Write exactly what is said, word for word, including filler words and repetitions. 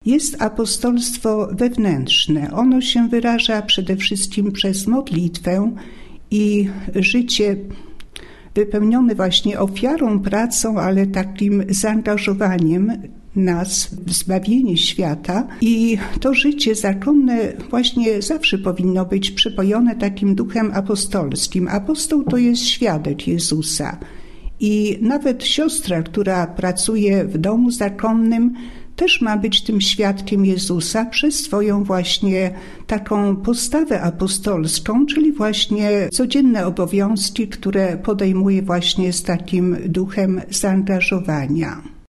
jest apostolstwo wewnętrzne. Ono się wyraża przede wszystkim przez modlitwę i życie wypełnione właśnie ofiarą, pracą, ale takim zaangażowaniem nas w zbawienie świata. I to życie zakonne właśnie zawsze powinno być przepojone takim duchem apostolskim. Apostoł to jest świadek Jezusa. I nawet siostra, która pracuje w domu zakonnym, też ma być tym świadkiem Jezusa przez swoją właśnie taką postawę apostolską, czyli właśnie codzienne obowiązki, które podejmuje właśnie z takim duchem zaangażowania.